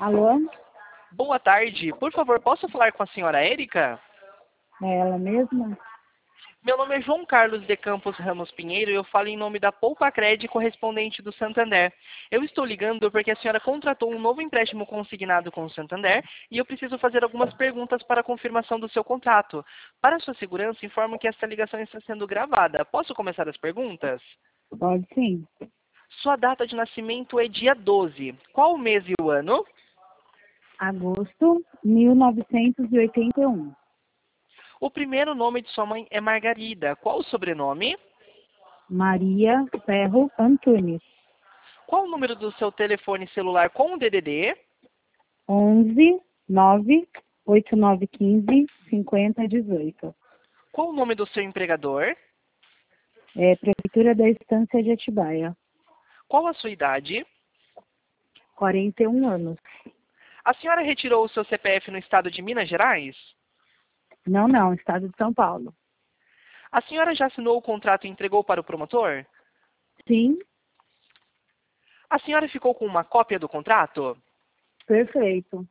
Alô? Boa tarde. Por favor, posso falar com a senhora Érica? É ela mesma? Meu nome é João Carlos de Campos Ramos Pinheiro e eu falo em nome da Poupa-Cred correspondente do Santander. Eu estou ligando porque a senhora contratou um novo empréstimo consignado com o Santander e eu preciso fazer algumas perguntas para a confirmação do seu contrato. Para sua segurança, informo que esta ligação está sendo gravada. Posso começar as perguntas? Pode sim. Sua data de nascimento é dia 12. Qual o mês e o ano? Agosto 1981. O primeiro nome de sua mãe é Margarida. Qual o sobrenome? Maria Ferro Antunes. Qual o número do seu telefone celular com o DDD? 11 9 8915 5018. Qual o nome do seu empregador? É Prefeitura da Estância de Atibaia. Qual a sua idade? 41 anos. A senhora retirou o seu CPF no estado de Minas Gerais? Não, Estado de São Paulo. A senhora já assinou o contrato e entregou para o promotor? Sim, A senhora ficou com uma cópia do contrato? perfeito.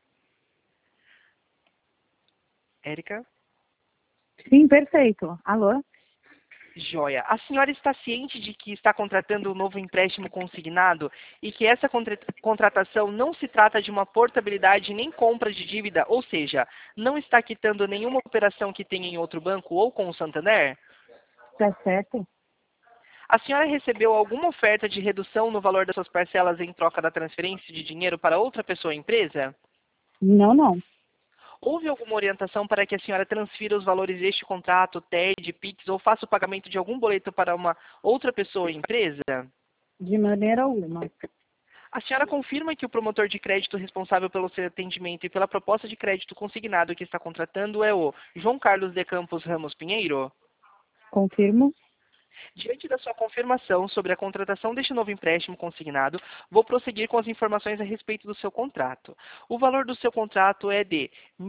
Érica? Sim, perfeito. Alô? Joia. A senhora está ciente de que está contratando um novo empréstimo consignado e que essa contratação não se trata de uma portabilidade nem compra de dívida, ou seja, não está quitando nenhuma operação que tenha em outro banco ou com o Santander? Tá certo? A senhora recebeu alguma oferta de redução no valor das suas parcelas em troca da transferência de dinheiro para outra pessoa ou empresa? Não. Houve alguma orientação para que a senhora transfira os valores deste contrato, TED, PIX ou faça o pagamento de algum boleto para uma outra pessoa ou empresa? De maneira alguma. A senhora confirma que o promotor de crédito responsável pelo seu atendimento e pela proposta de crédito consignado que está contratando é o João Carlos de Campos Ramos Pinheiro? Confirmo? Diante da sua confirmação sobre a contratação deste novo empréstimo consignado, vou prosseguir com as informações a respeito do seu contrato. O valor do seu contrato é de R$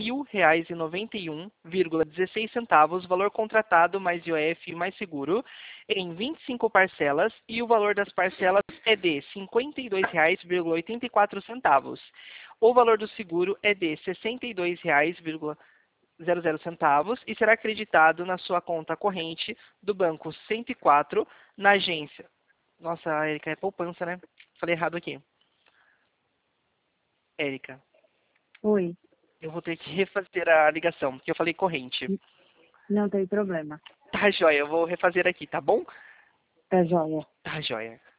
1.091,16, valor contratado mais IOF mais seguro, em 25 parcelas, e o valor das parcelas é de R$ 52,84. O valor do seguro é de R$ 62,00 e será acreditado na sua conta corrente do Banco 104, na agência. Nossa, Érica, é poupança, né? Falei errado aqui. Érica, Oi. eu vou ter que refazer a ligação, porque eu falei corrente. Não tem problema. Tá, joia, eu vou refazer aqui, tá bom? Tá joia. Tá, joia.